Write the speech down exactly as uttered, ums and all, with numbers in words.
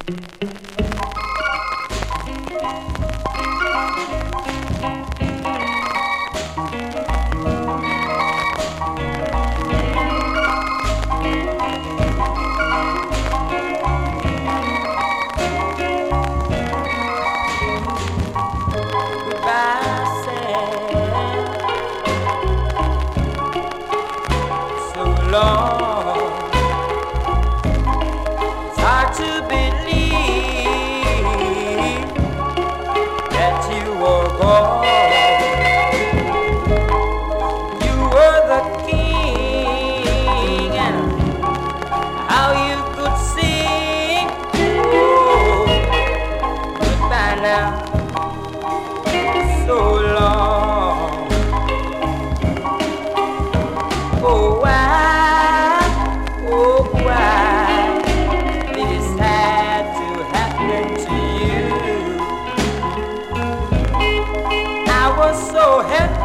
It's hard to believe that you were gone. You were the king, and how you could sing. Oh, goodbye now, so long. Oh, why, oh, why this had to happen to you? I was so happy.